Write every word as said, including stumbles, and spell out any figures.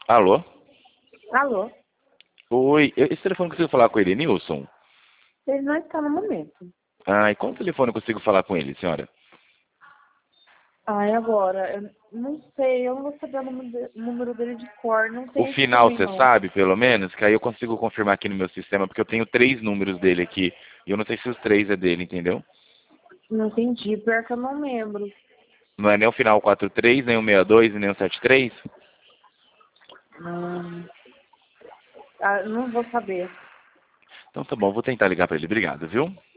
Alô? Alô? Oi, eu- esse telefone eu consigo falar com ele, Nilson? Ele não está no momento. Ah, e qual telefone eu consigo falar com ele, senhora? Ai, agora, eu não sei, eu não vou saber o número, de- o número dele de cor, não O tem aqui final também você não. sabe, pelo menos? Que aí eu consigo confirmar aqui no meu sistema, porque eu tenho três números dele aqui. E eu não sei se os três é dele, entendeu? Não entendi, pior que eu não lembro. Não é nem o final quatro três, nem o sessenta e dois e nem o setenta e três? Hum, ah, não vou saber. Então tá bom, vou tentar ligar pra ele. Obrigado, viu?